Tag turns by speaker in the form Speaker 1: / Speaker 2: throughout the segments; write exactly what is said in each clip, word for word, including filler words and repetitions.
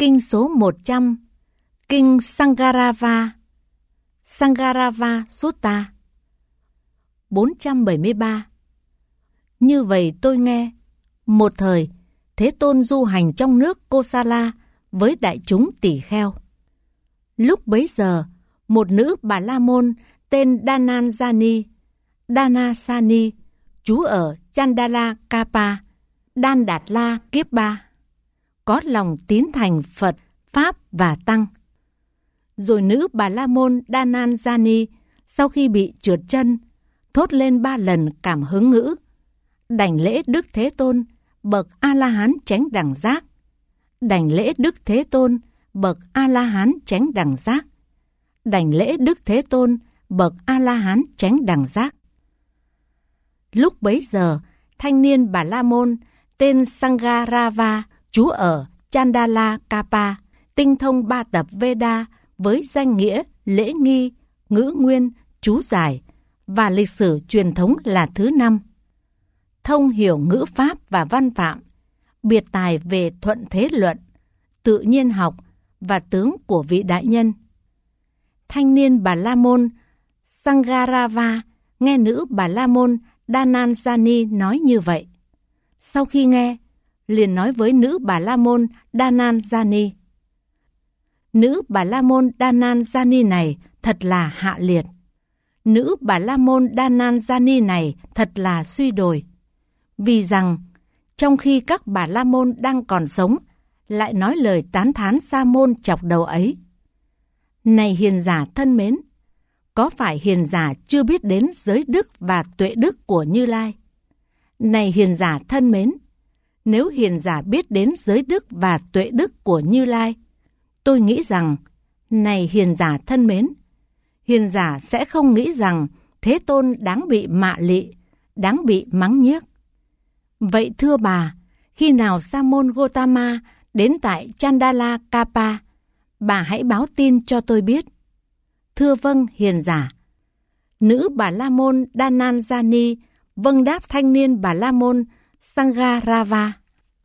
Speaker 1: Kinh số một trăm, Kinh Sangarava, Sangarava Sutta. bốn trăm bảy mươi ba. Như vậy tôi nghe, một thời, Thế Tôn du hành trong nước Kosala với đại chúng tỷ kheo. Lúc bấy giờ, một nữ Bà La Môn tên Dhananjani, Dhanasani, trú ở Chandala Kapa, Đan Đạt La Kiếp Ba, có lòng tín thành Phật, Pháp và Tăng. Rồi nữ Bà La Môn Dhananjani sau khi bị trượt chân, thốt lên ba lần cảm hứng ngữ: đảnh lễ Đức Thế Tôn, bậc A-la-hán chánh đẳng giác. Đảnh lễ Đức Thế Tôn, bậc A-la-hán chánh đẳng giác. Đảnh lễ Đức Thế Tôn, bậc A-la-hán chánh đẳng giác. Lúc bấy giờ, thanh niên Bà La Môn tên Sangarava trú ở Chandala Kapa, tinh thông ba tập Veda với danh nghĩa, lễ nghi, ngữ nguyên, chú giải và lịch sử truyền thống là thứ năm. Thông hiểu ngữ pháp và văn phạm, biệt tài về thuận thế luận, tự nhiên học và tướng của vị đại nhân. Thanh niên Bà La Môn Sangarava nghe nữ Bà La Môn Dhananjani nói như vậy. Sau khi nghe, liền nói với nữ Bà La Môn Dhananjani: nữ Bà La Môn Dhananjani này thật là hạ liệt. Nữ Bà La Môn Dhananjani này thật là suy đồi. Vì rằng, trong khi các Bà La Môn đang còn sống, lại nói lời tán thán sa môn chọc đầu ấy. Này hiền giả thân mến, có phải hiền giả chưa biết đến giới đức và tuệ đức của Như Lai? Này hiền giả thân mến, nếu hiền giả biết đến giới đức và tuệ đức của Như Lai, tôi nghĩ rằng, này hiền giả thân mến, hiền giả sẽ không nghĩ rằng Thế Tôn đáng bị mạ lị, đáng bị mắng nhiếc. Vậy thưa bà, khi nào Sa môn Gotama đến tại Chandala Kapa, bà hãy báo tin cho tôi biết. Thưa vâng, hiền giả. Nữ Bà La Môn Dhananjani vâng đáp thanh niên Bà La Môn Sangarava.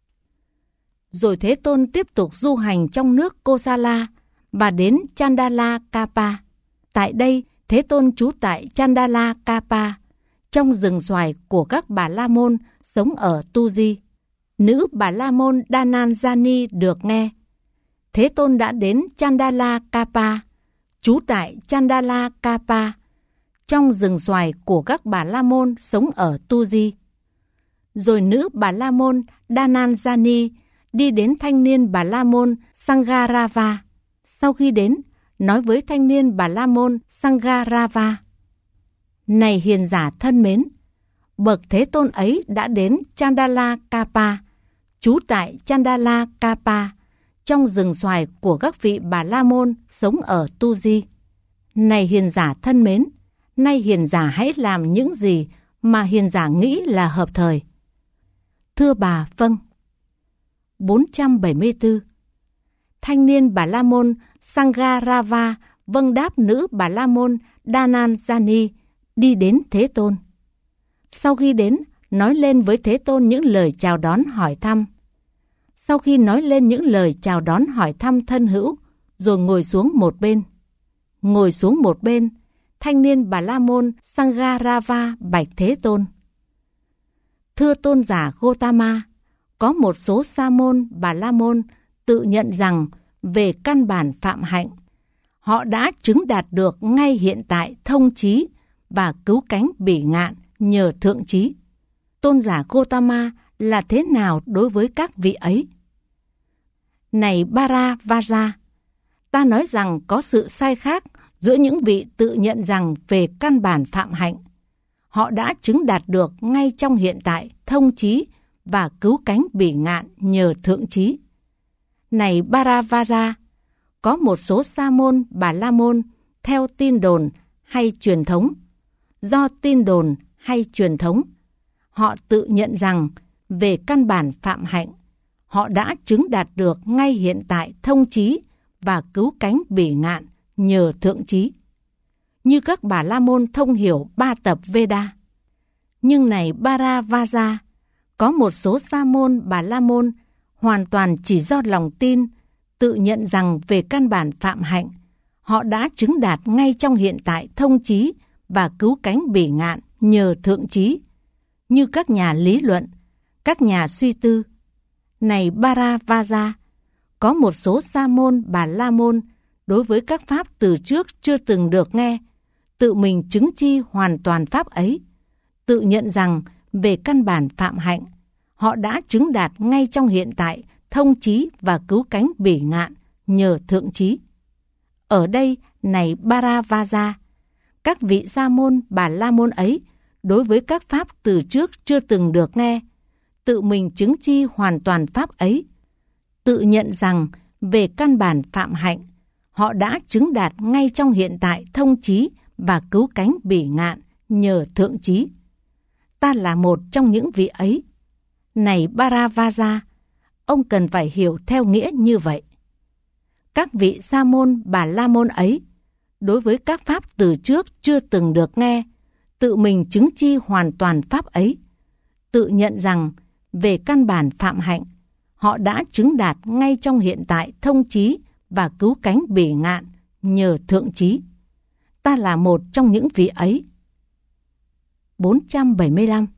Speaker 1: Rồi Thế Tôn tiếp tục du hành trong nước Kosala và đến Chandala Kapa. Tại đây, Thế Tôn trú tại Chandala Kapa, trong rừng xoài của các Bà La Môn sống ở Tu Di. Nữ Bà La Môn Dhananjani được nghe. Thế Tôn đã đến Chandala Kapa, trú tại Chandala Kapa, trong rừng xoài của các Bà La Môn sống ở Tu Di. Rồi nữ Bà La Môn Dhananjani đi đến thanh niên Bà La Môn Sangarava. Sau khi đến, nói với thanh niên Bà La Môn Sangarava: này hiền giả thân mến, bậc Thế Tôn ấy đã đến Chandala Kapa, trú tại Chandala Kapa, trong rừng xoài của các vị Bà La Môn sống ở Tu Di. Này hiền giả thân mến, nay hiền giả hãy làm những gì mà hiền giả nghĩ là hợp thời. Thưa bà, vâng. bốn trăm bảy mươi tư. Thanh niên Bà La Môn Sangarava vâng đáp nữ Bà La Môn Dhananjani đi đến Thế Tôn. Sau khi đến, nói lên với Thế Tôn những lời chào đón hỏi thăm. Sau khi nói lên những lời chào đón hỏi thăm thân hữu, rồi ngồi xuống một bên. Ngồi xuống một bên, thanh niên Bà La Môn Sangarava bạch Thế Tôn: thưa tôn giả Gotama, có một số sa môn Bà La Môn tự nhận rằng về căn bản phạm hạnh, họ đã chứng đạt được ngay hiện tại thông trí và cứu cánh bỉ ngạn nhờ thượng trí. Tôn giả Gotama là thế nào đối với các vị ấy? Này Bharavaja, ta nói rằng có sự sai khác giữa những vị tự nhận rằng về căn bản phạm hạnh, họ đã chứng đạt được ngay trong hiện tại thông trí và cứu cánh bỉ ngạn nhờ thượng trí. Này Bharavaja, có một số sa môn Bà La Môn theo tin đồn hay truyền thống, do tin đồn hay truyền thống, họ tự nhận rằng về căn bản phạm hạnh, họ đã chứng đạt được ngay hiện tại thông trí và cứu cánh bỉ ngạn nhờ thượng trí, như các Bà La Môn thông hiểu ba tập Veda. Nhưng này Bharavaja, có một số sa môn Bà La Môn hoàn toàn chỉ do lòng tin tự nhận rằng về căn bản phạm hạnh, họ đã chứng đạt ngay trong hiện tại thông trí và cứu cánh bỉ ngạn nhờ thượng trí, như các nhà lý luận, các nhà suy tư. Này Paravaja, có một số sa môn Bà La Môn đối với các pháp từ trước chưa từng được nghe, tự mình chứng chi hoàn toàn pháp ấy, tự nhận rằng về căn bản phạm hạnh, họ đã chứng đạt ngay trong hiện tại thông trí và cứu cánh bỉ ngạn nhờ thượng trí. Ở đây, này Paravaja, các vị sa môn Bà La Môn ấy đối với các pháp từ trước chưa từng được nghe, tự mình chứng chi hoàn toàn pháp ấy, tự nhận rằng về căn bản phạm hạnh, họ đã chứng đạt ngay trong hiện tại thông trí và cứu cánh bỉ ngạn nhờ thượng trí. Ta là một trong những vị ấy. Này Paravaja, ông cần phải hiểu theo nghĩa như vậy. Các vị sa môn Bà La Môn ấy đối với các pháp từ trước chưa từng được nghe, tự mình chứng chi hoàn toàn pháp ấy, tự nhận rằng về căn bản phạm hạnh, họ đã chứng đạt ngay trong hiện tại thông trí và cứu cánh bỉ ngạn nhờ thượng trí. Ta là một trong những vị ấy. bốn trăm bảy mươi lăm.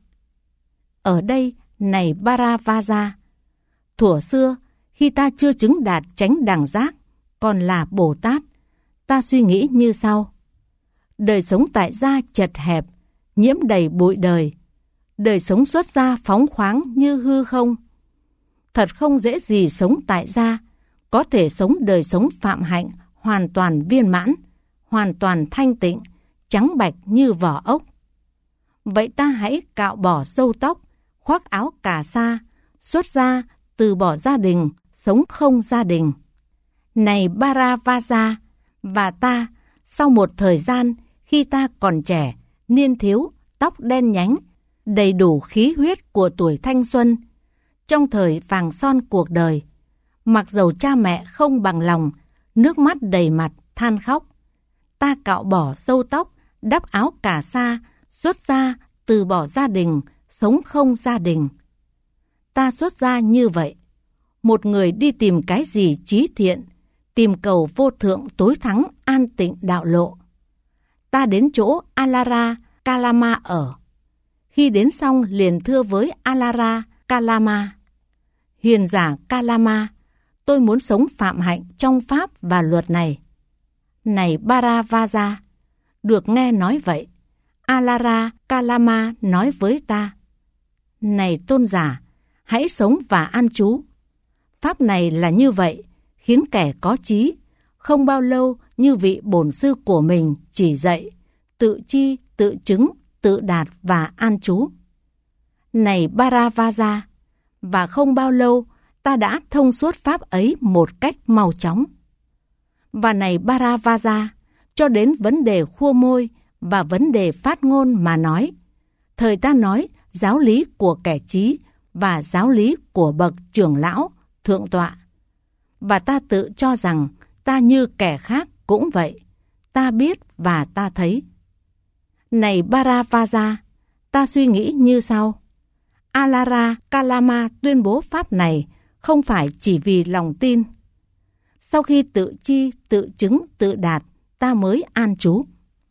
Speaker 1: Ở đây, này Paravaja, thuở xưa, khi ta chưa chứng đạt chánh đẳng giác, còn là Bồ Tát, ta suy nghĩ như sau. Đời sống tại gia chật hẹp, nhiễm đầy bụi đời. Đời sống xuất gia phóng khoáng như hư không. Thật không dễ gì sống tại gia, có thể sống đời sống phạm hạnh hoàn toàn viên mãn, hoàn toàn thanh tịnh, trắng bạch như vỏ ốc. Vậy ta hãy cạo bỏ râu tóc, khoác áo cà sa, xuất gia, từ bỏ gia đình, sống không gia đình. Này Paravaja, và ta, sau một thời gian, khi ta còn trẻ, niên thiếu, tóc đen nhánh, đầy đủ khí huyết của tuổi thanh xuân, trong thời vàng son cuộc đời, mặc dầu cha mẹ không bằng lòng, nước mắt đầy mặt, than khóc, ta cạo bỏ râu tóc, đắp áo cà sa, xuất gia, từ bỏ gia đình, sống không gia đình. Ta xuất gia như vậy, một người đi tìm cái gì trí thiện, tìm cầu vô thượng tối thắng an tịnh đạo lộ. Ta đến chỗ Alara Kalama ở. Khi đến xong liền thưa với Alara Kalama: Hiền giả Kalama, tôi muốn sống phạm hạnh trong pháp và luật này. Này Paravaja, được nghe nói vậy, Alara Kalama nói với ta: Này tôn giả, hãy sống và an trú. Pháp này là như vậy, khiến kẻ có trí, không bao lâu như vị bổn sư của mình chỉ dạy, tự chi, tự chứng, tự đạt và an trú. Này Paravaja, và không bao lâu ta đã thông suốt pháp ấy một cách mau chóng. Và này Paravaja, cho đến vấn đề khua môi và vấn đề phát ngôn mà nói, thời ta nói giáo lý của kẻ trí và giáo lý của bậc trưởng lão, thượng tọa. Và ta tự cho rằng ta như kẻ khác cũng vậy, ta biết và ta thấy. Này Paravaja, ta suy nghĩ như sau. Alara Kalama tuyên bố pháp này không phải chỉ vì lòng tin. Sau khi tự chi, tự chứng, tự đạt, ta mới an trú.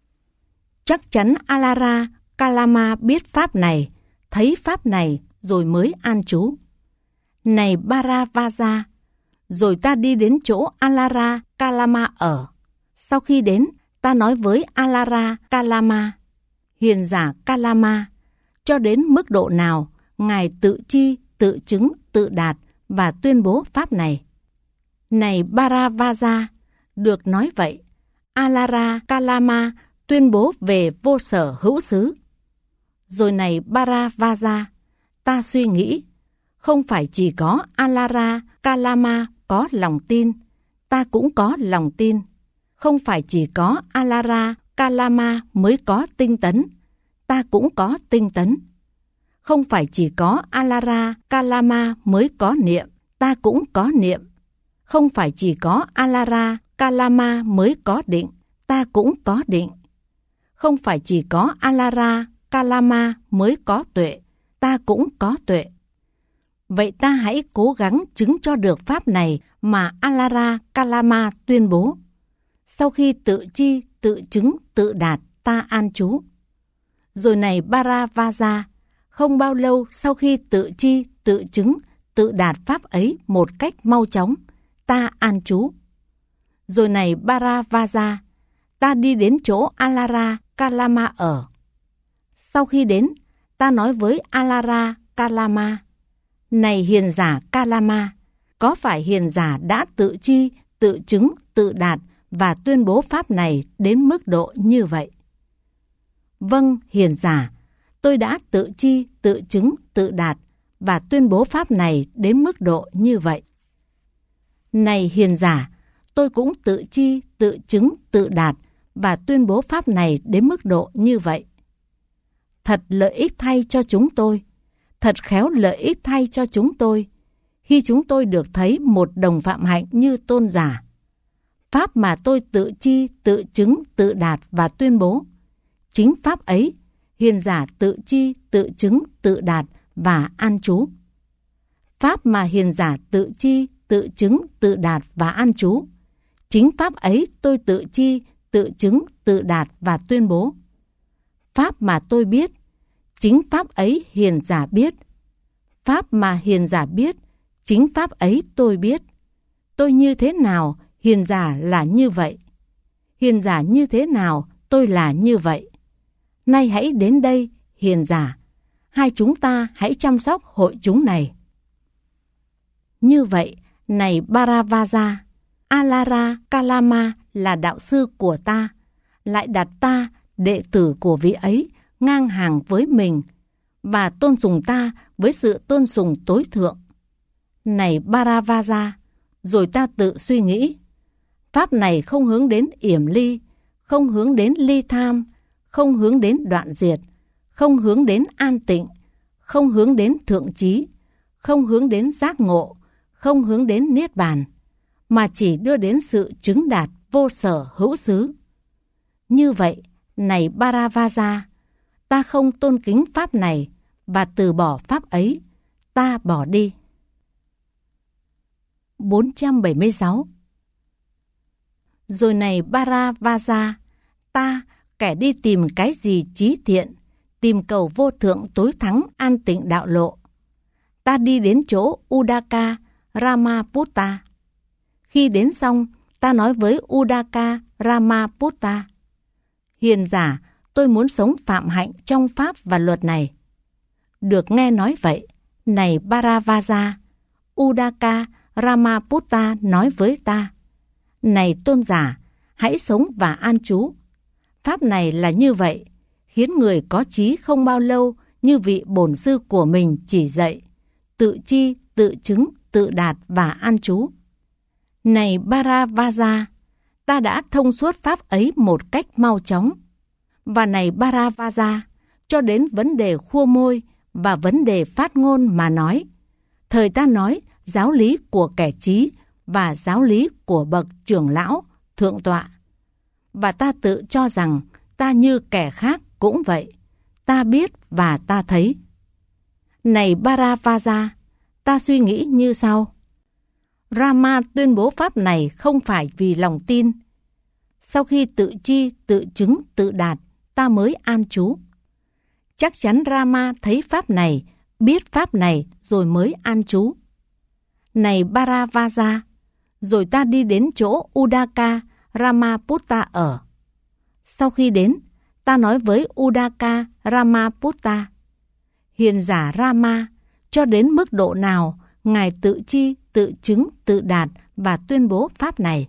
Speaker 1: Chắc chắn Alara Kalama biết pháp này, thấy pháp này rồi mới an trú. Này Paravaja, rồi ta đi đến chỗ Alara Kalama ở. Sau khi đến, ta nói với Alara Kalama: Hiền giả Kalama, cho đến mức độ nào Ngài tự chi, tự chứng, tự đạt và tuyên bố pháp này? Này Paravaja, được nói vậy, Alara Kalama tuyên bố về vô sở hữu xứ. Rồi này Paravaja, ta suy nghĩ, không phải chỉ có Alara Kalama có lòng tin, ta cũng có lòng tin. Không phải chỉ có Alara Kalama mới có tinh tấn, ta cũng có tinh tấn. Không phải chỉ có Alara Kalama mới có niệm, ta cũng có niệm. Không phải chỉ có Alara Kalama mới có định, ta cũng có định. Không phải chỉ có Alara Kalama mới có tuệ, ta cũng có tuệ. Vậy ta hãy cố gắng chứng cho được pháp này mà Alara Kalama tuyên bố. Sau khi tự chi, tự chứng, tự đạt, ta an trú. Rồi này Paravaja, không bao lâu sau khi tự chi, tự chứng, tự đạt pháp ấy một cách mau chóng, ta an trú. Rồi này Paravaja, ta đi đến chỗ Alara Kalama ở. Sau khi đến, ta nói với Alara Kalama, này hiền giả Kalama, có phải hiền giả đã tự chi, tự chứng, tự đạt và tuyên bố pháp này đến mức độ như vậy? Vâng, hiền giả, tôi đã tự chi, tự chứng, tự đạt và tuyên bố pháp này đến mức độ như vậy. Này hiền giả, tôi cũng tự chi, tự chứng, tự đạt và tuyên bố pháp này đến mức độ như vậy. Thật lợi ích thay cho chúng tôi, thật khéo lợi ích thay cho chúng tôi, khi chúng tôi được thấy một đồng phạm hạnh như tôn giả. Pháp mà tôi tự chi, tự chứng, tự đạt và tuyên bố, chính pháp ấy, hiền giả tự chi, tự chứng, tự đạt và an trú. Pháp mà hiền giả tự chi, tự chứng, tự đạt và an trú, chính pháp ấy tôi tự chi, tự chứng, tự đạt và tuyên bố. Pháp mà tôi biết, chính pháp ấy hiền giả biết. Pháp mà hiền giả biết, chính pháp ấy tôi biết. Tôi như thế nào, hiền giả là như vậy. Hiền giả như thế nào, tôi là như vậy. Nay hãy đến đây, hiền giả. Hai chúng ta hãy chăm sóc hội chúng này. Như vậy, này Paravaja, Alara Kalama là đạo sư của ta, lại đặt ta, đệ tử của vị ấy, ngang hàng với mình, và tôn sùng ta với sự tôn sùng tối thượng. Này Paravaja, rồi ta tự suy nghĩ, pháp này không hướng đến yểm ly, không hướng đến ly tham, không hướng đến đoạn diệt, không hướng đến an tịnh, không hướng đến thượng trí, không hướng đến giác ngộ, không hướng đến niết bàn, mà chỉ đưa đến sự chứng đạt vô sở hữu xứ. Như vậy, này Paravaja, ta không tôn kính pháp này và từ bỏ pháp ấy, ta bỏ đi. bốn trăm bảy mươi sáu. Rồi này Paravaja, ta, kẻ đi tìm cái gì trí thiện, tìm cầu vô thượng tối thắng an tịnh đạo lộ. Ta đi đến chỗ Udaka Ramaputta. Khi đến xong, ta nói với Udaka Ramaputta, hiền giả, tôi muốn sống phạm hạnh trong pháp và luật này. Được nghe nói vậy, này Paravaja, Udaka Ramaputta nói với ta, này tôn giả, hãy sống và an trú. Pháp này là như vậy, khiến người có trí không bao lâu như vị bổn sư của mình chỉ dạy, tự chi, tự chứng, tự đạt và an trú. Này Paravaja, ta đã thông suốt pháp ấy một cách mau chóng. Và này Paravaja, cho đến vấn đề khua môi và vấn đề phát ngôn mà nói, thời ta nói giáo lý của kẻ trí và giáo lý của bậc trưởng lão, thượng tọa. Và ta tự cho rằng ta như kẻ khác cũng vậy, ta biết và ta thấy. Này Paravaja, ta suy nghĩ như sau. Rama tuyên bố pháp này không phải vì lòng tin. Sau khi tự chi, tự chứng, tự đạt, ta mới an trú. Chắc chắn Rama thấy pháp này, biết pháp này rồi mới an trú. Này Paravaja, rồi ta đi đến chỗ Udaka Ramaputta ở. Sau khi đến, ta nói với Udaka Ramaputta, hiền giả Rama, cho đến mức độ nào Ngài tự chi, tự chứng, tự đạt và tuyên bố pháp này?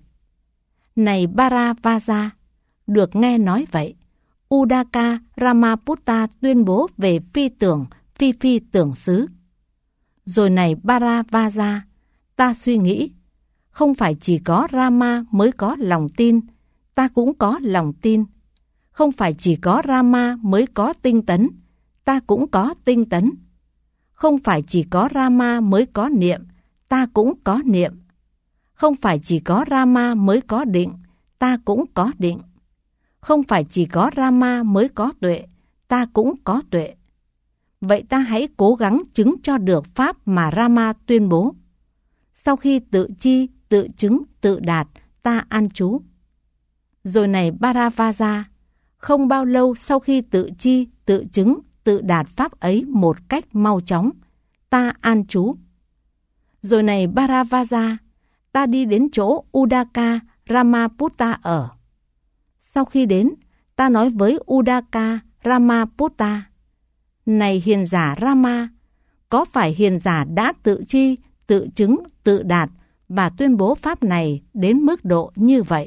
Speaker 1: Này Paravaja, được nghe nói vậy, Udaka Ramaputta tuyên bố về phi tưởng, phi phi tưởng xứ. Rồi này Paravaja, ta suy nghĩ, không phải chỉ có Rama mới có lòng tin, ta cũng có lòng tin. Không phải chỉ có Rama mới có tinh tấn, ta cũng có tinh tấn. Không phải chỉ có Rama mới có niệm, ta cũng có niệm. Không phải chỉ có Rama mới có định, ta cũng có định. Không phải chỉ có Rama mới có tuệ, ta cũng có tuệ. Vậy ta hãy cố gắng chứng cho được pháp mà Rama tuyên bố. Sau khi tự chi, tự chứng, tự đạt, ta an trú. Rồi này Bharavaja, không bao lâu sau khi tự chi, tự chứng, tự đạt pháp ấy một cách mau chóng, ta an trú. Rồi này Bharavaja, ta đi đến chỗ Udaka Ramaputta ở. Sau khi đến, ta nói với Udaka Ramaputta: Này hiền giả Rama, có phải hiền giả đã tự chi, tự chứng, tự đạt và tuyên bố pháp này đến mức độ như vậy?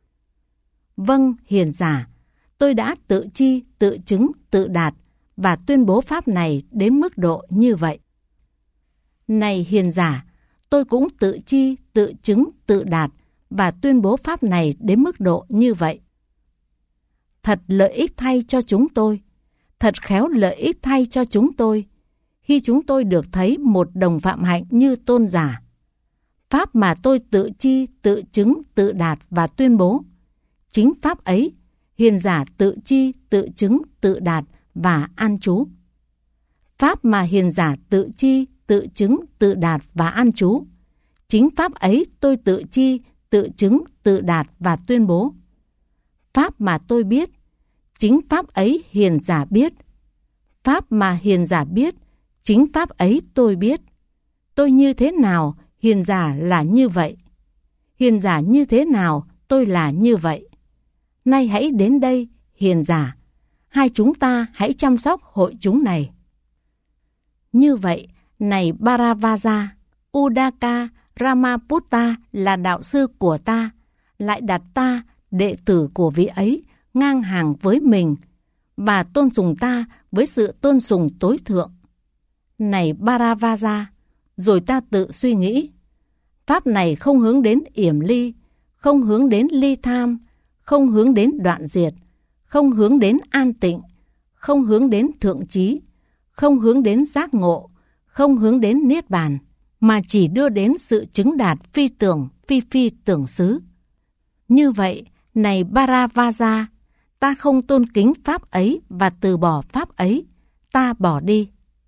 Speaker 1: Vâng, hiền giả, tôi đã tự chi, tự chứng, tự đạt và tuyên bố pháp này đến mức độ như vậy. Này hiền giả, tôi cũng tự chi, tự chứng, tự đạt và tuyên bố pháp này đến mức độ như vậy. Thật lợi ích thay cho chúng tôi, thật khéo lợi ích thay cho chúng tôi, khi chúng tôi được thấy một đồng phạm hạnh như tôn giả. Pháp mà tôi tự chi, tự chứng, tự đạt và tuyên bố, chính pháp ấy, hiền giả tự chi, tự chứng, tự đạt và an trú. Pháp mà hiền giả tự chi, tự chứng, tự đạt và an trú, chính pháp ấy tôi tự chi, tự chứng, tự đạt và tuyên bố. Pháp mà tôi biết, chính pháp ấy hiền giả biết. Pháp mà hiền giả biết, chính pháp ấy tôi biết. Tôi như thế nào, hiền giả là như vậy. Hiền giả như thế nào, tôi là như vậy. Nay hãy đến đây, hiền giả. Hai chúng ta hãy chăm sóc hội chúng này. Như vậy, này Bharavaja, Udaka Ramaputta là đạo sư của ta, lại đặt ta, đệ tử của vị ấy, ngang hàng với mình, và tôn sùng ta với sự tôn sùng tối thượng. Này Bharavaja, rồi ta tự suy nghĩ, pháp này không hướng đến yểm ly, không hướng đến ly tham, không hướng đến đoạn diệt, không hướng đến an tịnh, không hướng đến thượng trí, không hướng đến giác ngộ, không hướng đến niết bàn, mà chỉ đưa đến sự chứng đạt phi tưởng, phi phi tưởng xứ. Như vậy, này Bharavaja, ta không tôn kính pháp ấy và từ bỏ pháp ấy, ta bỏ đi.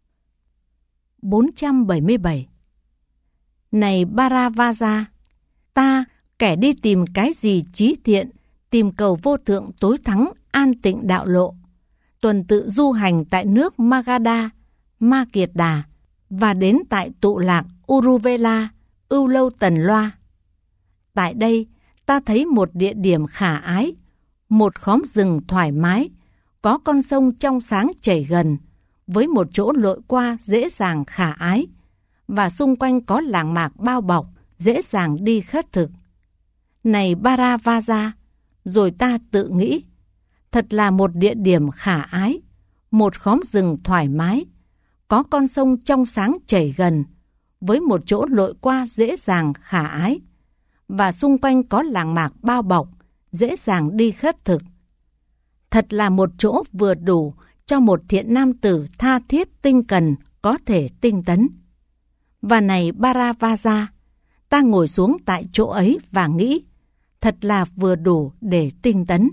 Speaker 1: bốn trăm bảy mươi bảy. Này Bharavaja, ta, kẻ đi tìm cái gì trí thiện, tìm cầu vô thượng tối thắng an tịnh đạo lộ, tuần tự du hành tại nước Magadha, Ma Kiệt Đà, và đến tại tụ lạc Uruvela, Ưu Lâu Tần Loa. Tại đây, ta thấy một địa điểm khả ái, một khóm rừng thoải mái, có con sông trong sáng chảy gần, với một chỗ lội qua dễ dàng khả ái, và xung quanh có làng mạc bao bọc, dễ dàng đi khất thực. Này Bharavaja, rồi ta tự nghĩ, thật là một địa điểm khả ái, một khóm rừng thoải mái, có con sông trong sáng chảy gần, với một chỗ lội qua dễ dàng khả ái, và xung quanh có làng mạc bao bọc, dễ dàng đi khất thực. Thật là một chỗ vừa đủ cho một thiện nam tử tha thiết tinh cần có thể tinh tấn. Và này Bharavaja, ta ngồi xuống tại chỗ ấy và nghĩ, thật là vừa đủ để tinh tấn.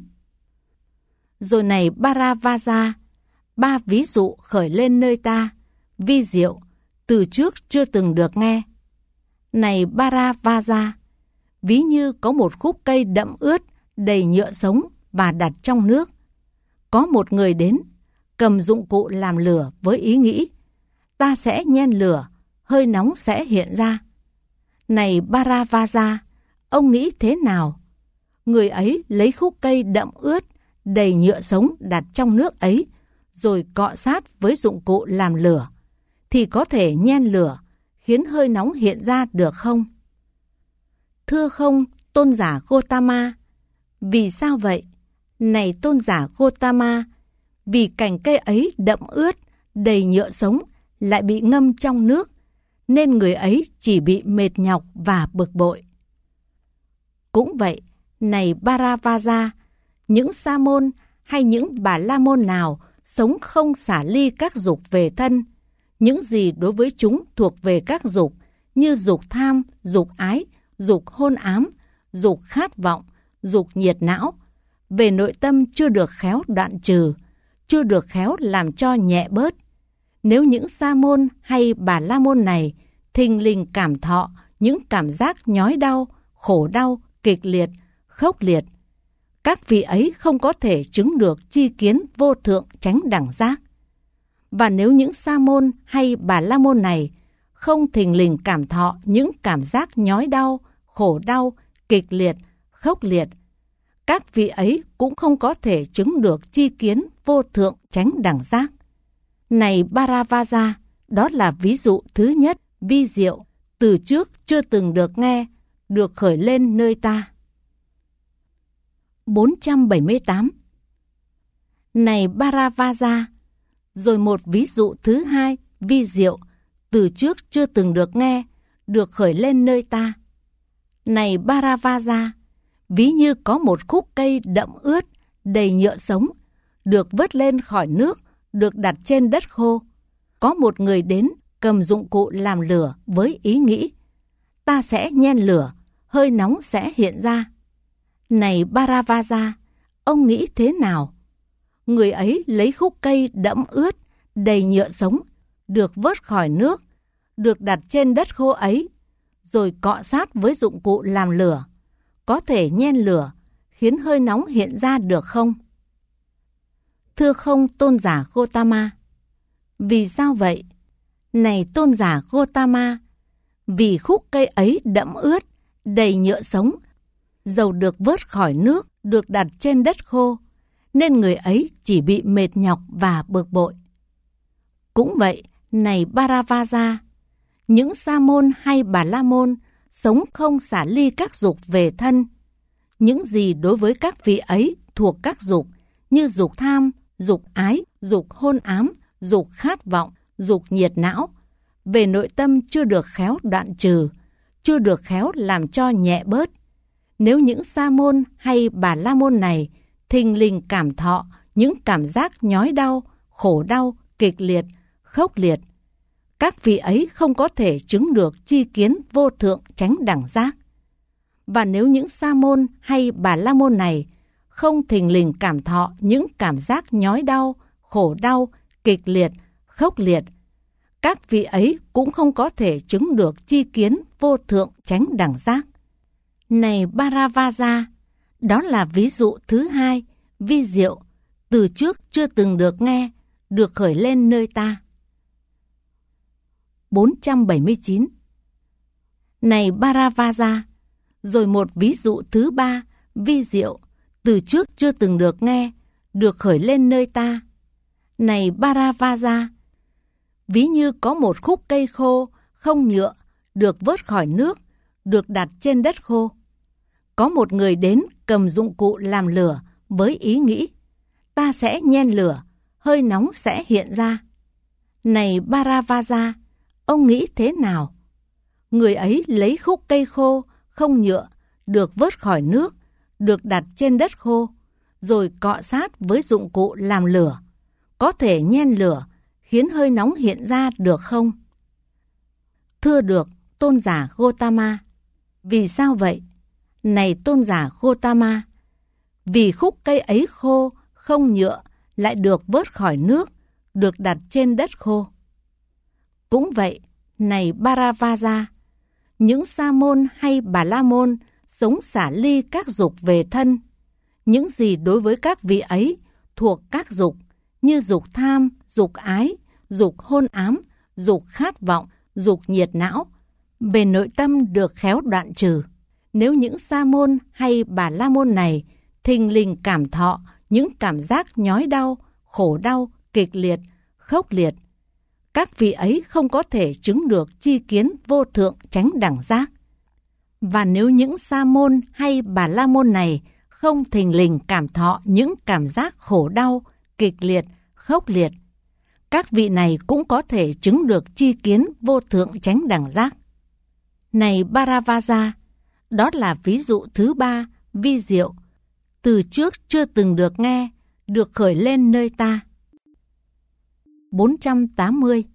Speaker 1: Rồi này Bharavaja, ba ví dụ khởi lên nơi ta, vi diệu, từ trước chưa từng được nghe. Này Bharavaja, ví như có một khúc cây đậm ướt, đầy nhựa sống và đặt trong nước. Có một người đến, cầm dụng cụ làm lửa với ý nghĩ, ta sẽ nhen lửa, hơi nóng sẽ hiện ra. Này Bharavaja, ông nghĩ thế nào? Người ấy lấy khúc cây đậm ướt, đầy nhựa sống đặt trong nước ấy, rồi cọ sát với dụng cụ làm lửa, thì có thể nhen lửa, khiến hơi nóng hiện ra được không? Thưa không, tôn giả Gotama. Vì sao vậy? Này tôn giả Gotama, vì cành cây ấy đậm ướt, đầy nhựa sống, lại bị ngâm trong nước, nên người ấy chỉ bị mệt nhọc và bực bội. Cũng vậy, này Bharavaja, những sa môn hay những bà la môn nào sống không xả ly các dục về thân, những gì đối với chúng thuộc về các dục như dục tham, dục ái, dục hôn ám, dục khát vọng, dục nhiệt não, về nội tâm chưa được khéo đoạn trừ, chưa được khéo làm cho nhẹ bớt, Nếu những sa môn hay bà la môn này thình lình cảm thọ những cảm giác nhói đau, khổ đau, kịch liệt, khốc liệt, các vị ấy không có thể chứng được chi kiến vô thượng chánh đẳng giác. Và nếu những sa môn hay bà la môn này không thình lình cảm thọ những cảm giác nhói đau, khổ đau, kịch liệt, khốc liệt, các vị ấy cũng không có thể chứng được chi kiến vô thượng chánh đẳng giác. Này Bharavaja, đó là ví dụ thứ nhất, vi diệu, từ trước chưa từng được nghe, được khởi lên nơi ta. bốn trăm bảy mươi tám. Này Bharavaja, rồi một ví dụ thứ hai, vi diệu, từ trước chưa từng được nghe, được khởi lên nơi ta. Này Bharavaja, ví như có một khúc cây đậm ướt, đầy nhựa sống, được vớt lên khỏi nước, được đặt trên đất khô. Có một người đến cầm dụng cụ làm lửa với ý nghĩ, ta sẽ nhen lửa, hơi nóng sẽ hiện ra. Này Bharavaja, ông nghĩ thế nào? Người ấy lấy khúc cây đẫm ướt, đầy nhựa sống, được vớt khỏi nước, được đặt trên đất khô ấy, rồi cọ sát với dụng cụ làm lửa. Có thể nhen lửa, khiến hơi nóng hiện ra được không? Thưa không, tôn giả Gotama. Vì sao vậy? Này tôn giả Gotama, vì khúc cây ấy đẫm ướt, đầy nhựa sống, dầu được vớt khỏi nước, được đặt trên đất khô, nên người ấy chỉ bị mệt nhọc và bực bội. Cũng vậy, này Bharavaja, những sa môn hay bà la môn sống không xả ly các dục về thân. Những gì đối với các vị ấy thuộc các dục như dục tham, dục ái, dục hôn ám, dục khát vọng, dục nhiệt não, về nội tâm chưa được khéo đoạn trừ, chưa được khéo làm cho nhẹ bớt. Nếu những sa môn hay bà la môn này thình lình cảm thọ những cảm giác nhói đau, khổ đau, kịch liệt, khốc liệt, các vị ấy không có thể chứng được chi kiến vô thượng chánh đẳng giác. Và nếu những sa môn hay bà la môn này không thình lình cảm thọ những cảm giác nhói đau, khổ đau, kịch liệt, khốc liệt, các vị ấy cũng không có thể chứng được chi kiến vô thượng chánh đẳng giác. Này Bharavaja, đó là ví dụ thứ hai, vi diệu, từ trước chưa từng được nghe, được khởi lên nơi ta. bốn trăm bảy mươi chín. Này Bharavaja, rồi một ví dụ thứ ba, vi diệu, từ trước chưa từng được nghe, được khởi lên nơi ta. Này Bharavaja, ví như có một khúc cây khô, không nhựa, được vớt khỏi nước, được đặt trên đất khô. Có một người đến cầm dụng cụ làm lửa với ý nghĩ, ta sẽ nhen lửa, hơi nóng sẽ hiện ra. Này Bharavaja, ông nghĩ thế nào? Người ấy lấy khúc cây khô, không nhựa, được vớt khỏi nước, được đặt trên đất khô, rồi cọ sát với dụng cụ làm lửa. Có thể nhen lửa, khiến hơi nóng hiện ra được không? Thưa được, tôn giả Gotama. Vì sao vậy? Này tôn giả Gotama, vì khúc cây ấy khô, không nhựa, lại được vớt khỏi nước, được đặt trên đất khô. Cũng vậy, này Bharavaja, những sa môn hay bà la môn sống xả ly các dục về thân. Những gì đối với các vị ấy thuộc các dục như dục tham, dục ái, dục hôn ám, dục khát vọng, dục nhiệt não, về nội tâm được khéo đoạn trừ. Nếu những sa môn hay bà la môn này thình lình cảm thọ những cảm giác nhói đau, khổ đau, kịch liệt, khốc liệt, các vị ấy không có thể chứng được chi kiến vô thượng chánh đẳng giác. Và nếu những sa môn hay bà la môn này không thình lình cảm thọ những cảm giác khổ đau, kịch liệt, khốc liệt, các vị này cũng có thể chứng được chi kiến vô thượng chánh đẳng giác. Này Bharavaja, đó là ví dụ thứ ba, vi diệu, từ trước chưa từng được nghe, được khởi lên nơi ta. bốn trăm tám mươi.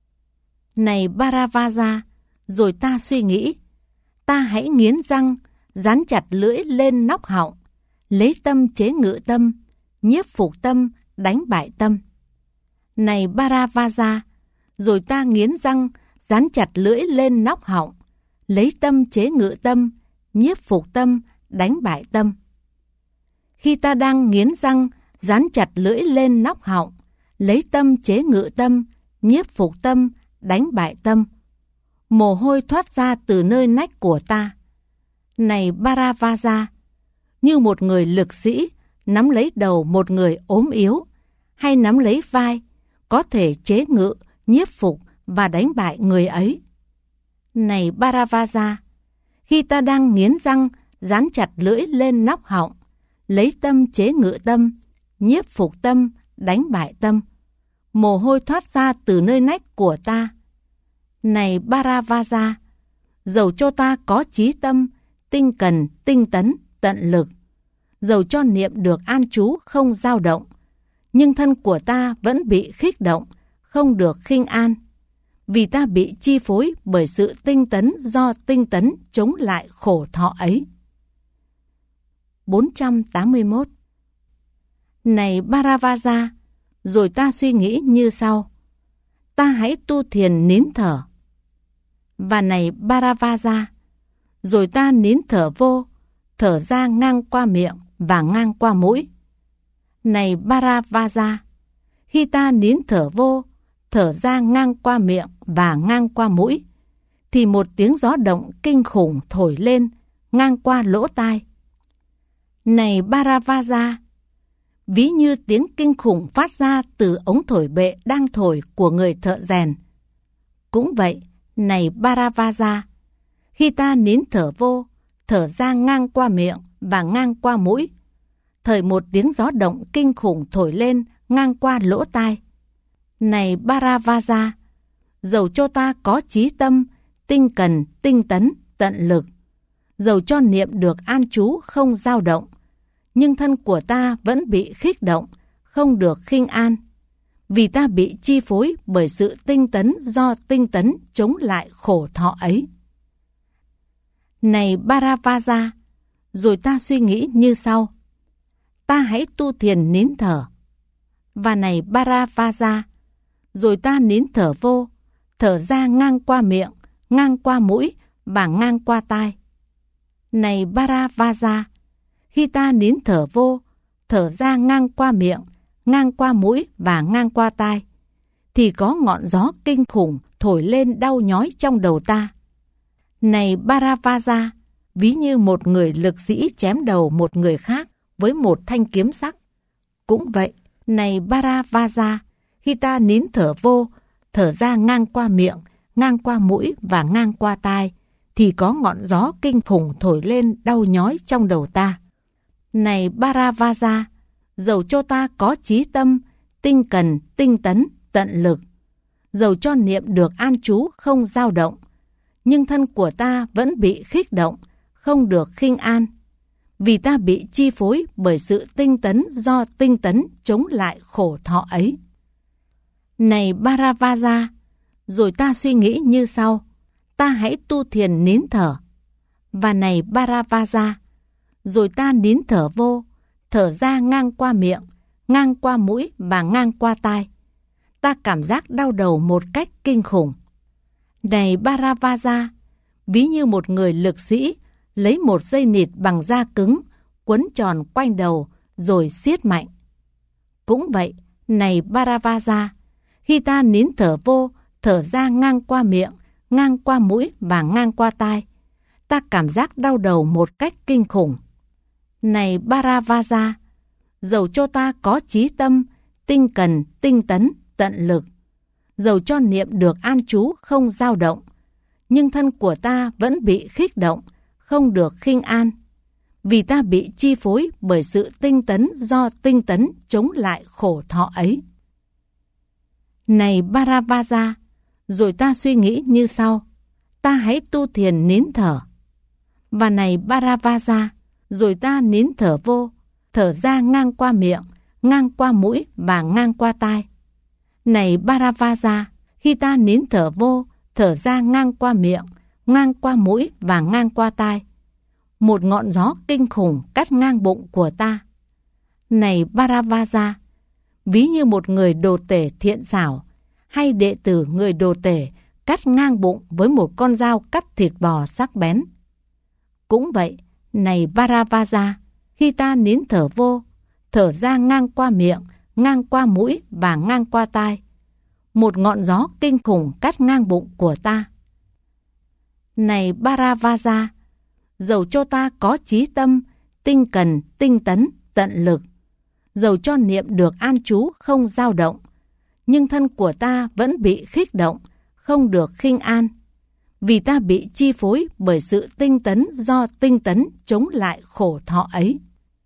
Speaker 1: Này Bharavaja, rồi ta suy nghĩ, ta hãy nghiến răng, dán chặt lưỡi lên nóc họng, lấy tâm chế ngự tâm, nhiếp phục tâm, đánh bại tâm. Này Bharavaja, rồi ta nghiến răng, dán chặt lưỡi lên nóc họng, lấy tâm chế ngự tâm, nhiếp phục tâm, đánh bại tâm. Khi ta đang nghiến răng, dán chặt lưỡi lên nóc họng, lấy tâm chế ngự tâm, nhiếp phục tâm, đánh bại tâm, mồ hôi thoát ra từ nơi nách của ta. Này Paravaja, như một người lực sĩ nắm lấy đầu một người ốm yếu, hay nắm lấy vai, có thể chế ngự, nhiếp phục và đánh bại người ấy. Này Paravaja, khi ta đang nghiến răng, dán chặt lưỡi lên nóc họng, lấy tâm chế ngự tâm, nhiếp phục tâm, đánh bại tâm, mồ hôi thoát ra từ nơi nách của ta. Này Paravaja, dầu cho ta có chí tâm, tinh cần, tinh tấn, tận lực, dầu cho niệm được an trú không dao động, nhưng thân của ta vẫn bị khích động, không được khinh an, vì ta bị chi phối bởi sự tinh tấn do tinh tấn chống lại khổ thọ ấy. bốn trăm tám mươi mốt. Này Paravaja, rồi ta suy nghĩ như sau: ta hãy tu thiền nín thở. Và này Paravaja, rồi ta nín thở vô, thở ra ngang qua miệng và ngang qua mũi. Này Paravaja, khi ta nín thở vô, thở ra ngang qua miệng và ngang qua mũi, thì một tiếng gió động kinh khủng thổi lên ngang qua lỗ tai. Này Paravaja, ví như tiếng kinh khủng phát ra từ ống thổi bệ đang thổi của người thợ rèn. Cũng vậy, này Paravaja, khi ta nín thở vô, thở ra ngang qua miệng và ngang qua mũi, thời một tiếng gió động kinh khủng thổi lên ngang qua lỗ tai. Này Paravaja, dầu cho ta có chí tâm, tinh cần, tinh tấn, tận lực, dầu cho niệm được an trú không dao động, nhưng thân của ta vẫn bị khích động, không được khinh an, vì ta bị chi phối bởi sự tinh tấn do tinh tấn chống lại khổ thọ ấy. Này Paravaja, rồi ta suy nghĩ như sau: ta hãy tu thiền nín thở. Và này Paravaja, rồi ta nín thở vô, thở ra ngang qua miệng, ngang qua mũi và ngang qua tai. Này Paravaja, khi ta nín thở vô, thở ra ngang qua miệng, ngang qua mũi và ngang qua tai, thì có ngọn gió kinh khủng thổi lên đau nhói trong đầu ta. Này Paravaja, ví như một người lực sĩ chém đầu một người khác với một thanh kiếm sắc. Cũng vậy, này Paravaja, khi ta nín thở vô, thở ra ngang qua miệng, ngang qua mũi và ngang qua tai, thì có ngọn gió kinh khủng thổi lên đau nhói trong đầu ta. Này Paravaja, dầu cho ta có chí tâm, tinh cần, tinh tấn, tận lực, dầu cho niệm được an trú không dao động, nhưng thân của ta vẫn bị khích động, không được khinh an, vì ta bị chi phối bởi sự tinh tấn do tinh tấn chống lại khổ thọ ấy. Này Paravaja, rồi ta suy nghĩ như sau: ta hãy tu thiền nín thở. Và này Paravaja, rồi ta nín thở vô, thở ra ngang qua miệng, ngang qua mũi và ngang qua tai. Ta cảm giác đau đầu một cách kinh khủng. Này Paravaja, ví như một người lực sĩ lấy một dây nịt bằng da cứng, quấn tròn quanh đầu rồi siết mạnh. Cũng vậy, này Paravaja, khi ta nín thở vô, thở ra ngang qua miệng, ngang qua mũi và ngang qua tai, ta cảm giác đau đầu một cách kinh khủng. Này Paravaja, dầu cho ta có chí tâm, tinh cần, tinh tấn, tận lực, dầu cho niệm được an trú không dao động, nhưng thân của ta vẫn bị khích động, không được khinh an, vì ta bị chi phối bởi sự tinh tấn do tinh tấn chống lại khổ thọ ấy. Này Paravaja, rồi ta suy nghĩ như sau: ta hãy tu thiền nín thở. Và này Paravaja, rồi ta nín thở vô, thở ra ngang qua miệng, ngang qua mũi và ngang qua tai. Này Paravaja, khi ta nín thở vô, thở ra ngang qua miệng, ngang qua mũi và ngang qua tai, một ngọn gió kinh khủng cắt ngang bụng của ta. Này Paravaja, ví như một người đồ tể thiện xảo, hay đệ tử người đồ tể cắt ngang bụng với một con dao cắt thịt bò sắc bén. Cũng vậy, này Baravaja, khi ta nín thở vô, thở ra ngang qua miệng, ngang qua mũi và ngang qua tai, một ngọn gió kinh khủng cắt ngang bụng của ta. Này Baravaja, dầu cho ta có chí tâm, tinh cần, tinh tấn, tận lực, dầu cho niệm được an trú không dao động, nhưng thân của ta vẫn bị khích động, không được khinh an, vì ta bị chi phối bởi sự tinh tấn do tinh tấn chống lại khổ thọ ấy.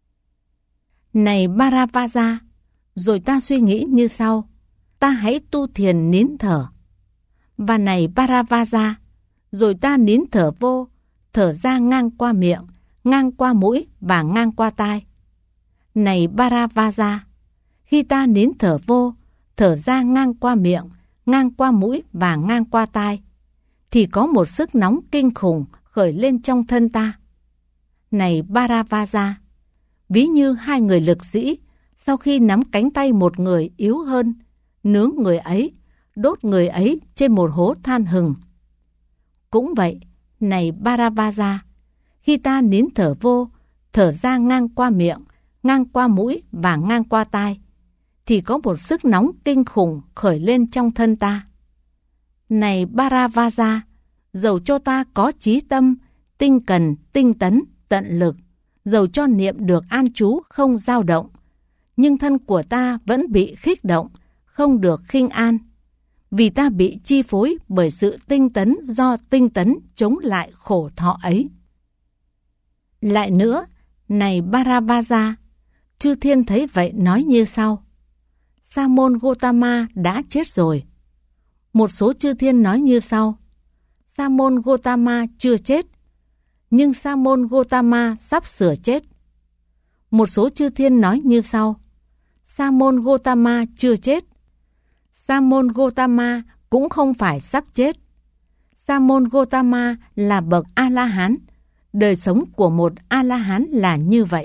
Speaker 1: Này Baravaja, rồi ta suy nghĩ như sau: ta hãy tu thiền nín thở. Và này Baravaja, rồi ta nín thở vô, thở ra ngang qua miệng, ngang qua mũi và ngang qua tai. Này Baravaja, khi ta nín thở vô, thở ra ngang qua miệng, ngang qua mũi và ngang qua tai, thì có một sức nóng kinh khủng khởi lên trong thân ta. Này Baravaja, ví như hai người lực sĩ sau khi nắm cánh tay một người yếu hơn, nướng người ấy, đốt người ấy trên một hố than hừng. Cũng vậy, này Baravaja, khi ta nín thở vô, thở ra ngang qua miệng, ngang qua mũi và ngang qua tai, thì có một sức nóng kinh khủng khởi lên trong thân ta. Này Baravaja, dầu cho ta có chí tâm, tinh cần, tinh tấn, tận lực, dầu cho niệm được an trú không dao động, nhưng thân của ta vẫn bị khích động, không được khinh an, vì ta bị chi phối bởi sự tinh tấn do tinh tấn chống lại khổ thọ ấy. Lại nữa, này Baravaja, chư thiên thấy vậy nói như sau: Sa môn Gotama đã chết rồi. Một số chư thiên nói như sau: Sa môn Gotama chưa chết, nhưng Sa môn Gotama sắp sửa chết. Một số chư thiên nói như sau: Sa môn Gotama chưa chết, Sa môn Gotama cũng không phải sắp chết. Sa môn Gotama là bậc A-la-hán, đời sống của một A-la-hán là như vậy.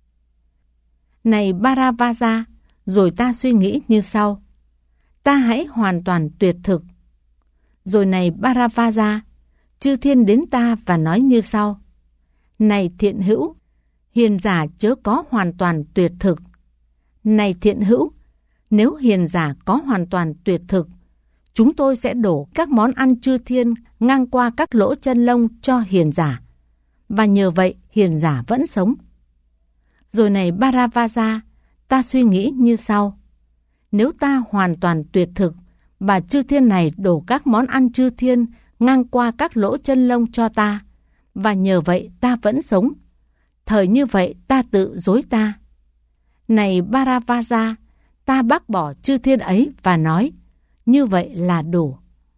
Speaker 1: Này Baravaja, rồi ta suy nghĩ như sau: ta hãy hoàn toàn tuyệt thực. Rồi này Baravaja, chư thiên đến ta và nói như sau: này thiện hữu, hiền giả chớ có hoàn toàn tuyệt thực. Này thiện hữu, nếu hiền giả có hoàn toàn tuyệt thực, chúng tôi sẽ đổ các món ăn chư thiên ngang qua các lỗ chân lông cho hiền giả, và nhờ vậy hiền giả vẫn sống. Rồi này Baravaja, ta suy nghĩ như sau: nếu ta hoàn toàn tuyệt thực, và chư thiên này đổ các món ăn chư thiên ngang qua các lỗ chân lông cho ta, và nhờ vậy ta vẫn sống, thời như vậy ta tự dối ta. Này Baravaja, ta bác bỏ chư thiên ấy và nói: như vậy là đủ.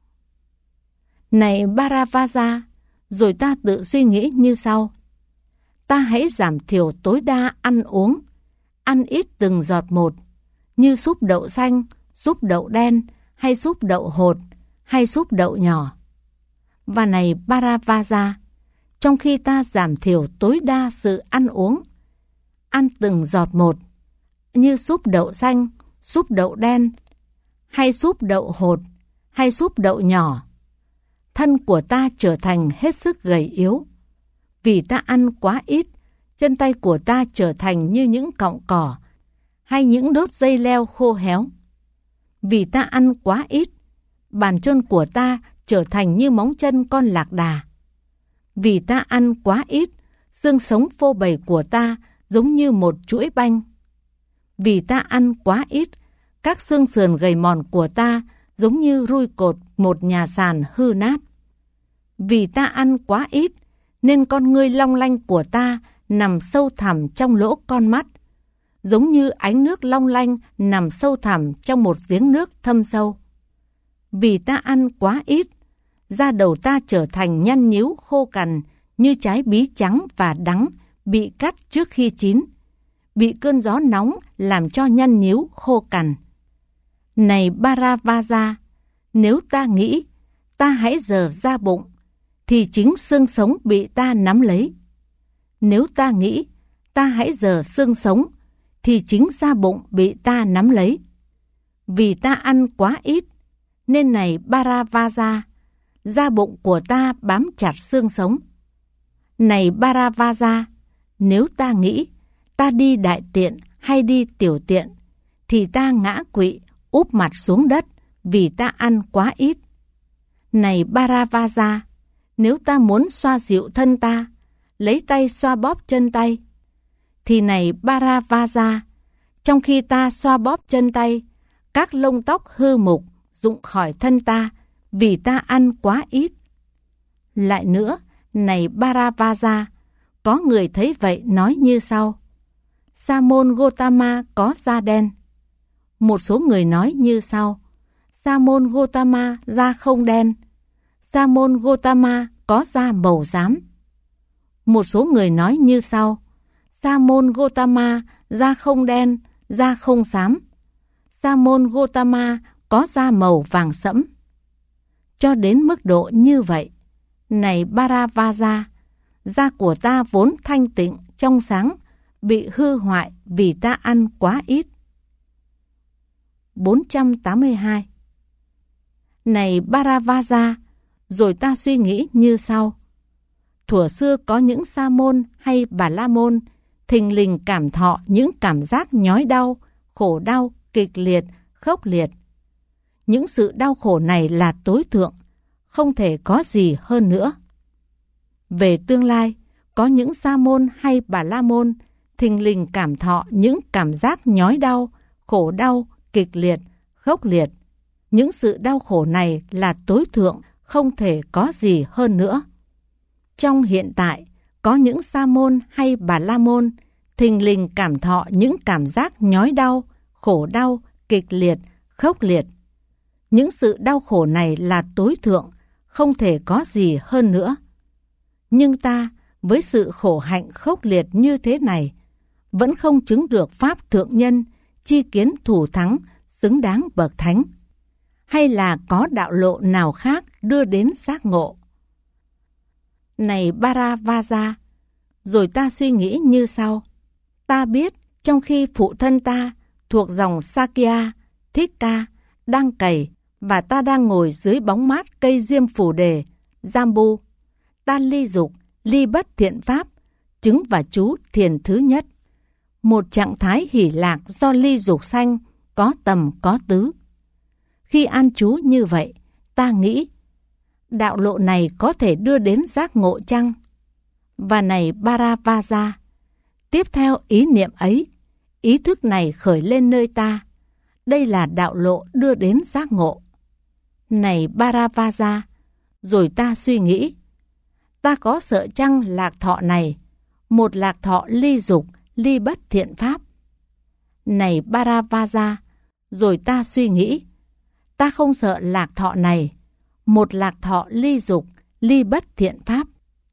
Speaker 1: Này Baravaja, rồi ta tự suy nghĩ như sau: ta hãy giảm thiểu tối đa ăn uống, ăn ít từng giọt một, như súp đậu xanh, súp đậu đen, hay súp đậu hột, hay súp đậu nhỏ. Và này Baravaja, trong khi ta giảm thiểu tối đa sự ăn uống, ăn từng giọt một, như súp đậu xanh, súp đậu đen, hay súp đậu hột, hay súp đậu nhỏ, thân của ta trở thành hết sức gầy yếu. Vì ta ăn quá ít, chân tay của ta trở thành như những cọng cỏ, hay những đốt dây leo khô héo. Vì ta ăn quá ít, bàn chân của ta trở thành như móng chân con lạc đà. Vì ta ăn quá ít, xương sống phô bày của ta giống như một chuỗi banh. Vì ta ăn quá ít, các xương sườn gầy mòn của ta giống như rui cột một nhà sàn hư nát. Vì ta ăn quá ít, nên con ngươi long lanh của ta nằm sâu thẳm trong lỗ con mắt, giống như ánh nước long lanh nằm sâu thẳm trong một giếng nước thâm sâu. Vì ta ăn quá ít, da đầu ta trở thành nhăn nhíu khô cằn như trái bí trắng và đắng bị cắt trước khi chín, bị cơn gió nóng làm cho nhăn nhíu khô cằn. Này Baravaja, nếu ta nghĩ ta hãy dờ ra bụng, thì chính xương sống bị ta nắm lấy. Nếu ta nghĩ ta hãy dờ xương sống, thì chính da bụng bị ta nắm lấy. Vì ta ăn quá ít, Nên này Baravaja, da bụng của ta bám chặt xương sống. Này Baravaja, nếu ta nghĩ ta đi đại tiện hay đi tiểu tiện, thì ta ngã quỵ úp mặt xuống đất vì ta ăn quá ít. Này Baravaja, nếu ta muốn xoa dịu thân ta, lấy tay xoa bóp chân tay, thì này Baravaja, trong khi ta xoa bóp chân tay, các lông tóc hư mục rụng khỏi thân ta vì ta ăn quá ít. Lại nữa, này Baravaja, có người thấy vậy nói như sau: Sa môn Gotama có da đen. Một số người nói như sau: Sa môn Gotama da không đen. Sa môn Gotama có da màu xám. Một số người nói như sau: Sa môn Gotama da không đen, da không xám. Sa môn Gotama có da màu vàng sẫm. Cho đến mức độ như vậy, này Baravaja, da của ta vốn thanh tịnh, trong sáng, bị hư hoại vì ta ăn quá ít. bốn trăm tám mươi hai. Này Baravaja, rồi ta suy nghĩ như sau: thuở xưa có những sa môn hay bà la môn thình lình cảm thọ những cảm giác nhói đau, khổ đau, kịch liệt, khốc liệt. Những sự đau khổ này là tối thượng, không thể có gì hơn nữa. Về tương lai, có những sa môn hay bà la môn thình lình cảm thọ những cảm giác nhói đau, khổ đau, kịch liệt, khốc liệt. Những sự đau khổ này là tối thượng, không thể có gì hơn nữa. Trong hiện tại, có những sa môn hay bà la môn thình lình cảm thọ những cảm giác nhói đau, khổ đau, kịch liệt, khốc liệt. Những sự đau khổ này là tối thượng, không thể có gì hơn nữa. Nhưng ta, với sự khổ hạnh khốc liệt như thế này, vẫn không chứng được pháp thượng nhân, chi kiến thủ thắng, xứng đáng bậc thánh. Hay là có đạo lộ nào khác đưa đến giác ngộ? Này Baravaja, rồi ta suy nghĩ như sau: ta biết trong khi phụ thân ta thuộc dòng Sakya, Thích Ca đang cày và ta đang ngồi dưới bóng mát cây diêm phù đề, Jambu, ta ly dục, ly bất thiện pháp, chứng và chú thiền thứ nhất. Một trạng thái hỷ lạc do ly dục sanh, có tầm có tứ. Khi an trú như vậy, ta nghĩ, đạo lộ này có thể đưa đến giác ngộ chăng? Và này Baravaja, tiếp theo ý niệm ấy, ý thức này khởi lên nơi ta. Đây là đạo lộ đưa đến giác ngộ. Này Baravaja, rồi ta suy nghĩ, ta có sợ chăng lạc thọ này, một lạc thọ ly dục, ly bất thiện pháp? Này Baravaja, rồi ta suy nghĩ, ta không sợ lạc thọ này, một lạc thọ ly dục, ly bất thiện pháp.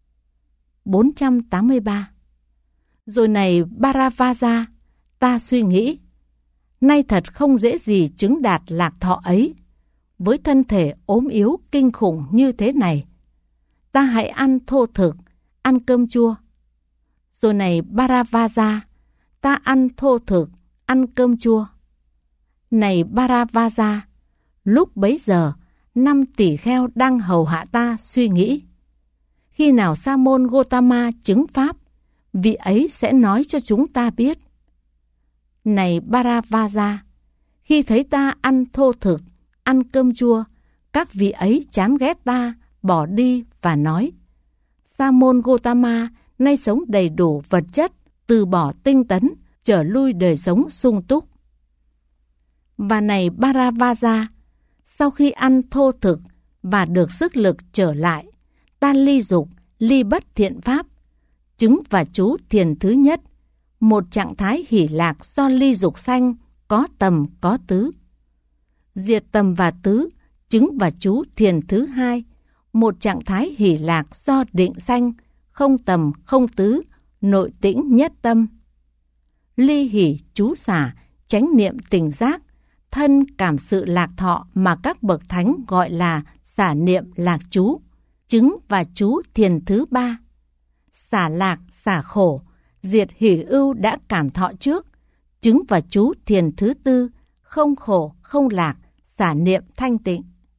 Speaker 1: bốn trăm tám mươi ba. Rồi này Baravaja, ta suy nghĩ, nay thật không dễ gì chứng đạt lạc thọ ấy. Với thân thể ốm yếu kinh khủng như thế này, ta hãy ăn thô thực, ăn cơm chua. Rồi này Baravaja, ta ăn thô thực, ăn cơm chua. Này Baravaja, lúc bấy giờ, năm tỷ kheo đang hầu hạ ta suy nghĩ, khi nào Sa môn Gotama chứng pháp, vị ấy sẽ nói cho chúng ta biết. Này Baravaja, khi thấy ta ăn thô thực, ăn cơm chua, các vị ấy chán ghét ta, bỏ đi và nói, Sa môn Gotama nay sống đầy đủ vật chất, từ bỏ tinh tấn, trở lui đời sống sung túc. Và này Baravaja, sau khi ăn thô thực và được sức lực trở lại, ta ly dục, ly bất thiện pháp, chứng và chú thiền thứ nhất, một trạng thái hỷ lạc do ly dục sanh, có tầm có tứ. Diệt tầm và tứ, chứng và chú thiền thứ hai, một trạng thái hỷ lạc do định sanh, không tầm không tứ, nội tĩnh nhất tâm. Ly hỷ chú xả, chánh niệm tỉnh giác, thân cảm sự lạc thọ mà các bậc thánh gọi là xả niệm lạc chú, chứng và chú thiền thứ ba. Xả lạc, xả khổ, diệt hỷ ưu đã cảm thọ trước, chứng và chú thiền thứ tư, không khổ, không lạc, xả niệm thanh tịnh.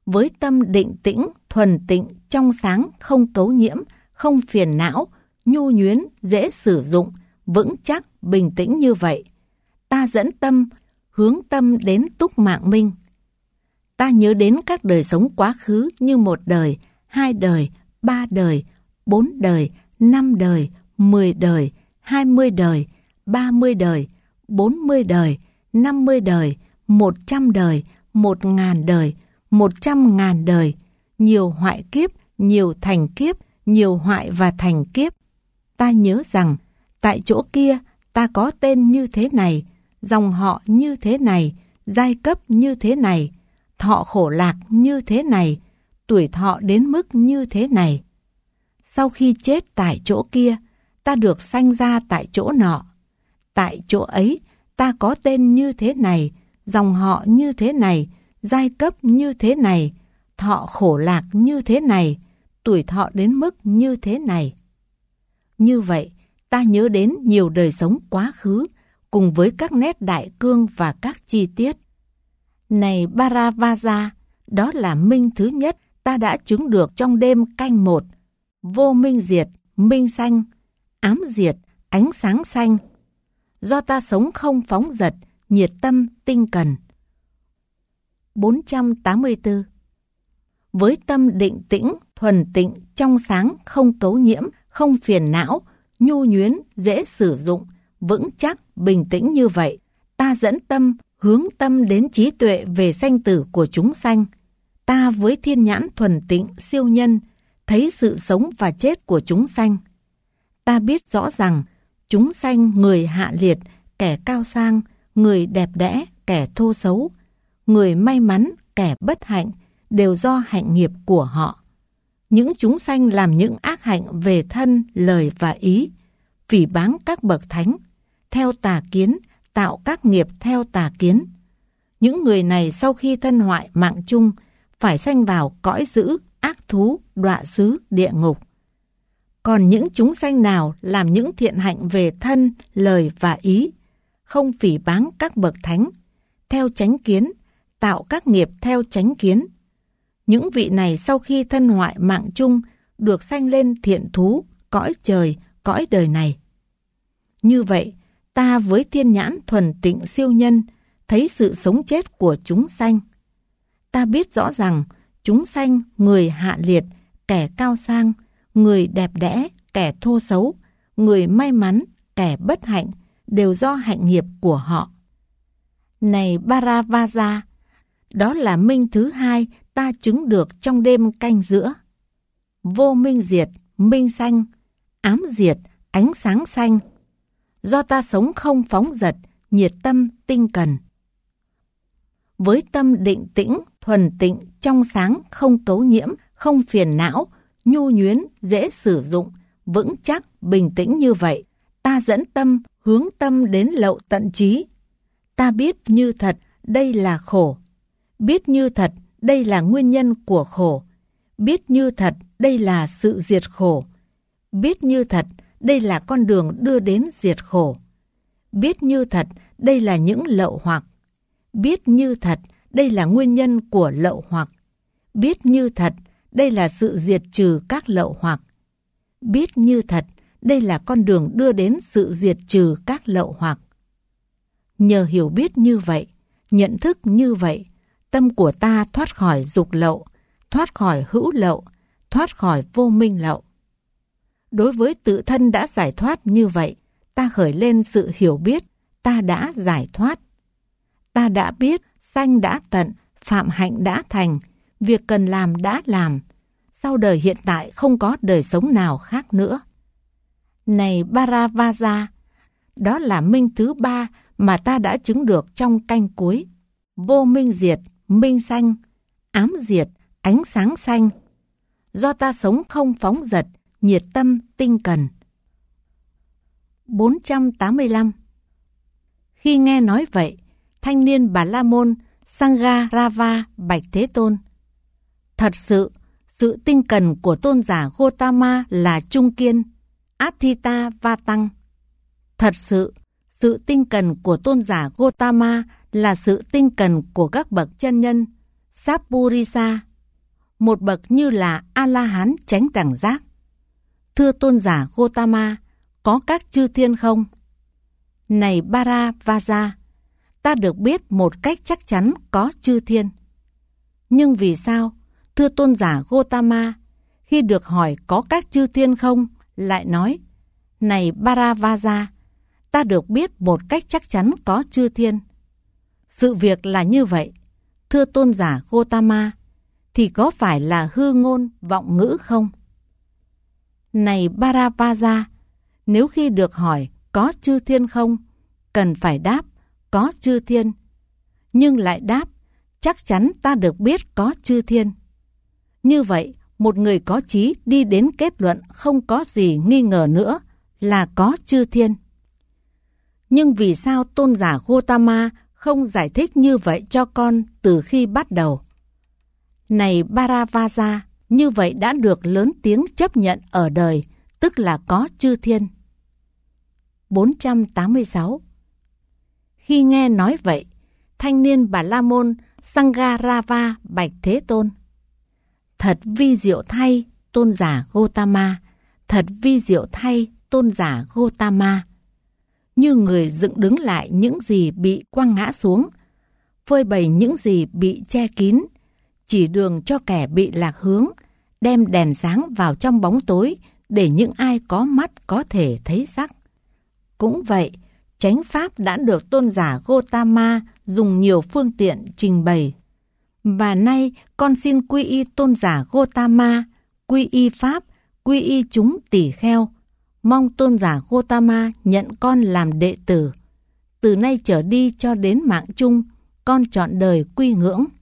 Speaker 1: với tâm định tĩnh, thuần tịnh, trong sáng, không cấu nhiễm, không phiền não, nhu nhuyến, dễ sử dụng, vững chắc, bình tĩnh như vậy, ta dẫn tâm, hướng tâm đến túc mạng minh. Ta nhớ đến các đời sống quá khứ như một đời, hai đời, ba đời, bốn đời, năm đời, mười đời, hai mươi đời, ba mươi đời, bốn mươi đời, năm mươi đời, một trăm đời, một ngàn đời, một trăm ngàn đời, nhiều hoại kiếp, nhiều thành kiếp, nhiều hoại và thành kiếp. Ta nhớ rằng, tại chỗ kia ta có tên như thế này, dòng họ như thế này, giai cấp như thế này, thọ khổ lạc như thế này, tuổi thọ đến mức như thế này. Sau khi chết tại chỗ kia, ta được sanh ra tại chỗ nọ. Tại chỗ ấy, ta có tên như thế này, dòng họ như thế này, giai cấp như thế này, thọ khổ lạc như thế này, tuổi thọ đến mức như thế này. Như vậy, ta nhớ đến nhiều đời sống quá khứ, cùng với các nét đại cương và các chi tiết. Này Bharavaja, đó là minh thứ nhất ta đã chứng được trong đêm canh một. Vô minh diệt, minh sanh, ám diệt, ánh sáng sanh. Do ta sống không phóng dật, nhiệt tâm, tinh cần. bốn trăm tám mươi tư. Với tâm định tĩnh, thuần tịnh, trong sáng, không cấu nhiễm, không phiền não, nhu nhuyến, dễ sử dụng, vững chắc, bình tĩnh như vậy, ta dẫn tâm, hướng tâm đến trí tuệ về sanh tử của chúng sanh. Ta với thiên nhãn thuần tịnh, siêu nhân, thấy sự sống và chết của chúng sanh. Ta biết rõ rằng, chúng sanh người hạ liệt, kẻ cao sang, người đẹp đẽ, kẻ thô xấu, người may mắn, kẻ bất hạnh, đều do hạnh nghiệp của họ. Những chúng sanh làm những ác hạnh về thân, lời và ý, phỉ báng các bậc thánh, theo tà kiến, tạo các nghiệp theo tà kiến. Những người này sau khi thân hoại mạng chung, phải sanh vào cõi dữ, ác thú, đọa xứ, địa ngục. Còn những chúng sanh nào làm những thiện hạnh về thân, lời và ý, không phỉ báng các bậc thánh, theo chánh kiến, tạo các nghiệp theo chánh kiến. Những vị này sau khi thân hoại mạng chung, được sanh lên thiện thú, cõi trời, cõi đời này. Như vậy, ta với thiên nhãn thuần tịnh siêu nhân, thấy sự sống chết của chúng sanh. Ta biết rõ rằng, chúng sanh người hạ liệt, kẻ cao sang, người đẹp đẽ, kẻ thô xấu, người may mắn, kẻ bất hạnh, đều do hạnh nghiệp của họ. Này Bharavaja, đó là minh thứ hai ta chứng được trong đêm canh giữa. Vô minh diệt, minh sanh, ám diệt, ánh sáng sanh. Do ta sống không phóng dật, nhiệt tâm, tinh cần. Với tâm định tĩnh, thuần tịnh, trong sáng, không cấu nhiễm, không phiền não, nhu nhuyến, dễ sử dụng, vững chắc, bình tĩnh như vậy, ta dẫn tâm, hướng tâm đến lậu tận trí. Ta biết như thật, đây là khổ. Biết như thật, đây là nguyên nhân của khổ. Biết như thật, đây là sự diệt khổ. Biết như thật, đây là con đường đưa đến diệt khổ. Biết như thật, đây là những lậu hoặc. Biết như thật, đây là nguyên nhân của lậu hoặc. Biết như thật, đây là sự diệt trừ các lậu hoặc. Biết như thật, đây là con đường đưa đến sự diệt trừ các lậu hoặc. Nhờ hiểu biết như vậy, nhận thức như vậy, tâm của ta thoát khỏi dục lậu, thoát khỏi hữu lậu, thoát khỏi vô minh lậu. Đối với tự thân đã giải thoát như vậy, ta khởi lên sự hiểu biết, ta đã giải thoát. Ta đã biết, sanh đã tận, phạm hạnh đã thành, việc cần làm đã làm. Sau đời hiện tại không có đời sống nào khác nữa. Này Bharavaja, đó là minh thứ ba mà ta đã chứng được trong canh cuối. Vô minh diệt, minh sanh, ám diệt, ánh sáng sanh. Do ta sống không phóng dật, nhiệt tâm, tinh cần. bốn trăm tám mươi lăm. Khi nghe nói vậy, thanh niên Bà La Môn Sangarava bạch Thế Tôn: thật sự, sự tinh cần của tôn giả Gotama là trung kiên, Athita Va Tăng. Thật sự, sự tinh cần của tôn giả Gotama là sự tinh cần của các bậc chân nhân, Sappurisa, một bậc như là A-la-hán chánh đẳng giác. Thưa tôn giả Gotama, có các chư thiên không? Này Bharavaja, ta được biết một cách chắc chắn có chư thiên. Nhưng vì sao, thưa tôn giả Gotama, khi được hỏi có các chư thiên không, lại nói, này Bharavaja, ta được biết một cách chắc chắn có chư thiên. Sự việc là như vậy, thưa tôn giả Gotama, thì có phải là hư ngôn vọng ngữ không? Này Bharavaja, nếu khi được hỏi có chư thiên không, cần phải đáp có chư thiên, nhưng lại đáp chắc chắn ta được biết có chư thiên. Như vậy, một người có trí đi đến kết luận không có gì nghi ngờ nữa là có chư thiên. Nhưng vì sao tôn giả Gotama không giải thích như vậy cho con từ khi bắt đầu? Này Bharavaja, như vậy đã được lớn tiếng chấp nhận ở đời, tức là có chư thiên. bốn trăm tám mươi sáu. Khi nghe nói vậy, thanh niên Bà La Môn Sangarava bạch Thế Tôn: Thật vi diệu thay, tôn giả Gotama, thật vi diệu thay, tôn giả Gotama. Như người dựng đứng lại những gì bị quăng ngã xuống, phơi bày những gì bị che kín, chỉ đường cho kẻ bị lạc hướng, đem đèn sáng vào trong bóng tối để những ai có mắt có thể thấy sắc. Cũng vậy, chánh pháp đã được tôn giả Gotama dùng nhiều phương tiện trình bày. Và nay con xin quy y tôn giả Gotama, quy y pháp, quy y chúng tỷ kheo. Mong tôn giả Gotama nhận con làm đệ tử. Từ nay trở đi cho đến mạng chung, con trọn đời quy ngưỡng.